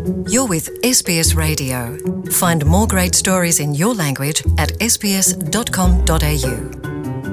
You're with SBS Radio. Find more great stories in your language at sbs.com.au.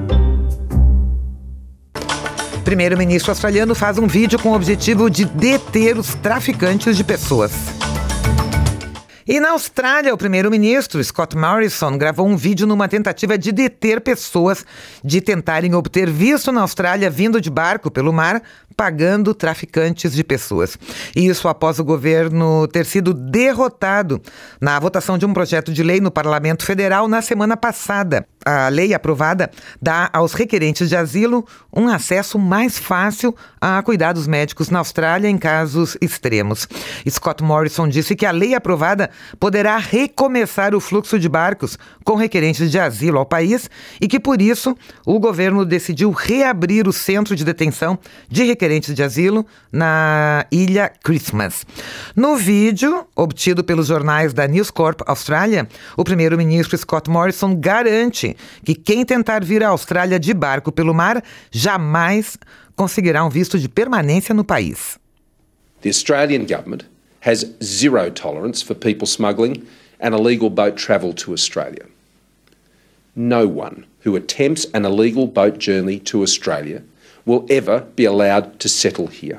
Primeiro-ministro australiano faz um vídeo com o objetivo de deter os traficantes de pessoas. E na Austrália, o primeiro-ministro Scott Morrison gravou um vídeo numa tentativa de deter pessoas de tentarem obter visto na Austrália vindo de barco pelo mar, pagando traficantes de pessoas. Isso após o governo ter sido derrotado na votação de um projeto de lei no Parlamento Federal na semana passada. A lei aprovada dá aos requerentes de asilo um acesso mais fácil a cuidados médicos na Austrália em casos extremos. Scott Morrison disse que a lei aprovada poderá recomeçar o fluxo de barcos com requerentes de asilo ao país e que, por isso, o governo decidiu reabrir o centro de detenção de requerentes de asilo na Ilha Christmas. No vídeo, obtido pelos jornais da News Corp Austrália, o primeiro-ministro Scott Morrison garante que quem tentar vir à Austrália de barco pelo mar jamais conseguirá um visto de permanência no país. The Australian government has zero tolerance for people smuggling and illegal boat travel to Australia. No one who attempts an illegal boat journey to Australia will ever be allowed to settle here.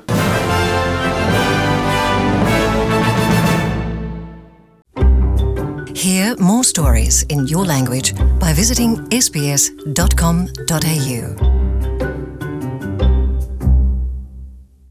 Hear more stories in your language by visiting sbs.com.au.